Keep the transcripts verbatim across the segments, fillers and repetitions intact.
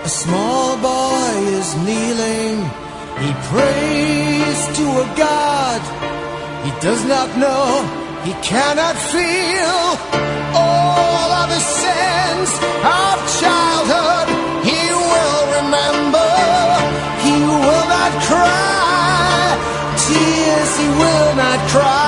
A small boy is kneeling, he prays to a God he does not know, he cannot feel. All of his sins of childhood he will remember. He will not cry, tears he will not cry.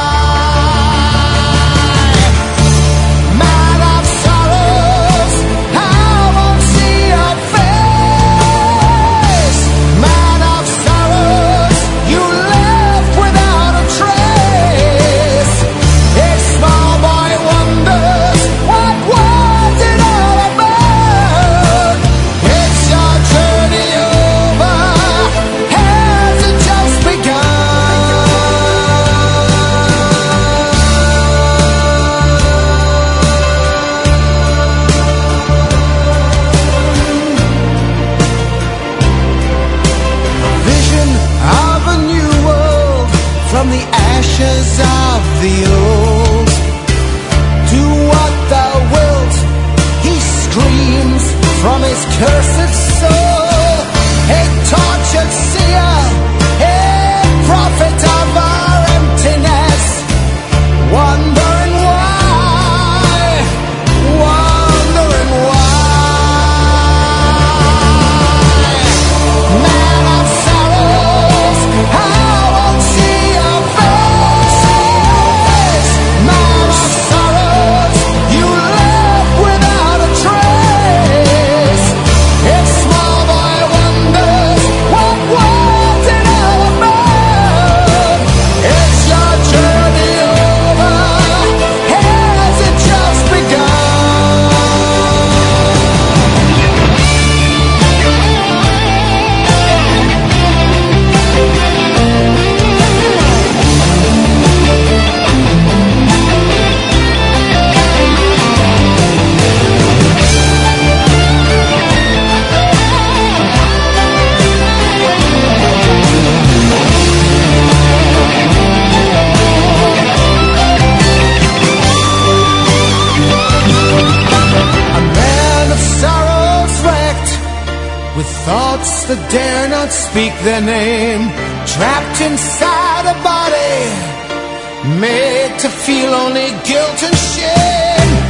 From the ashes of the old, do what thou wilt, he screams from his cursed soul. A tortured seer, a prophet of our emptiness, wondering why, wondering why. Man of sorrows, how won't see your face? Man of sorrows, you left without a trace. If small boy wonders what was it all about, is your journey over? Has it just begun? A man of sorrows wrecked, with thoughts that dare not speak their name, trapped inside a body, made to feel only guilt and shame.